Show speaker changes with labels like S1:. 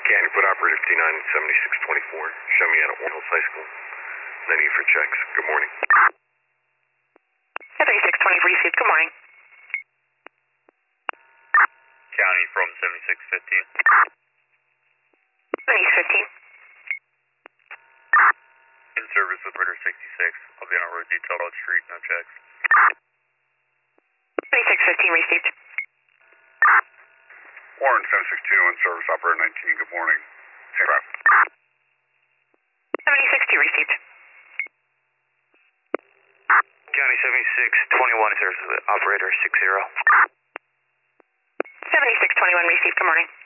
S1: County, put operator 597624. Show me out at Warren Hills High School. No need for checks. Good morning.
S2: 7620 received. Good morning.
S3: County from 7615.
S2: 7615.
S3: In service with Ritter 66. I'll be on a road detail out street, no checks.
S2: 7615 received.
S4: Warren 762 in service, operator 19. Good morning. Same route.
S2: 76 received.
S3: County 7621 in service with operator 60.
S2: 7621 received. Good morning.